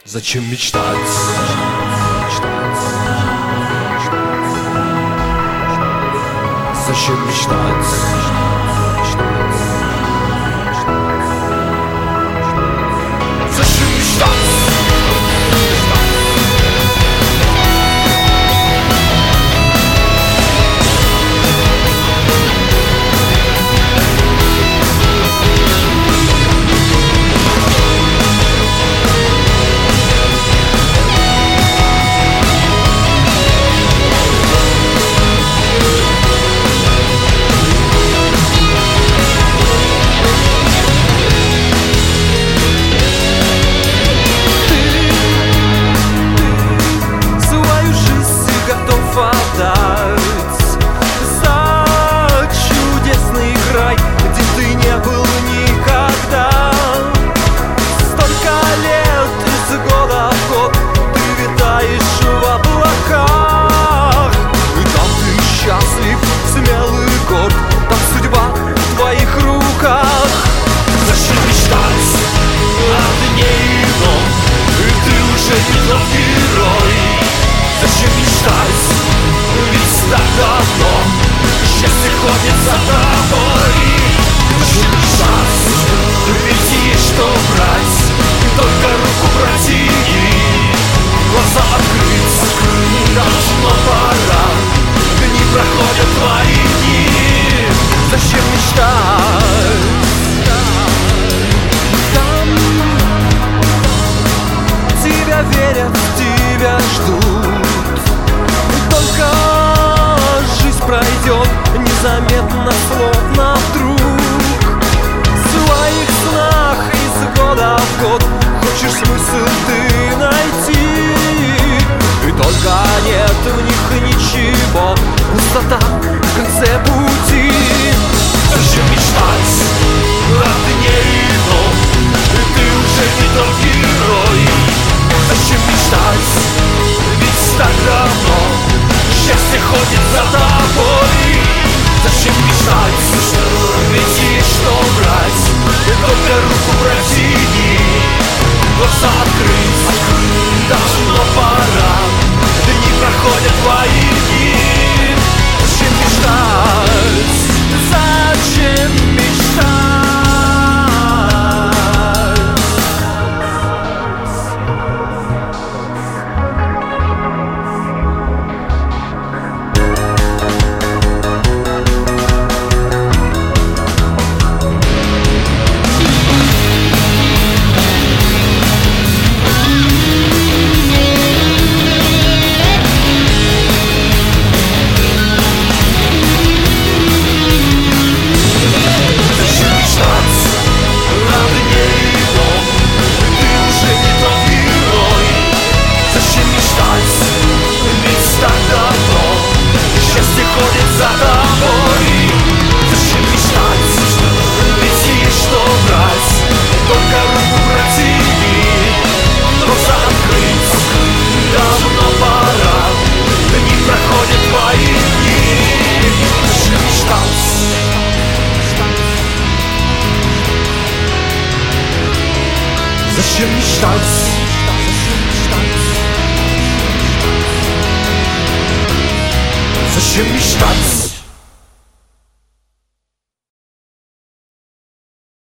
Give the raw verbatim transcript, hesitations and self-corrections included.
Зачем мечтать? Зачем мечтать? Зачем мечтать? Верят, тебя ждут. Только жизнь пройдет незаметно, словно вдруг. В своих снах из года в год хочешь смысл ты найти, и только нет в них ничего, пустота в конце пути. Зачем мечтать о дне ином? Ты уже не тот герой. Зачем мечтать? Ведь так давно счастье ходит за тобой. Зачем мечтать? Ведь есть что брать. Только руку протяни, глаза открыть. Давно пора, дни проходят твои дни. Зачем мечтать? Зачем мечтать? Зачем мечтать? Зачем мечтать?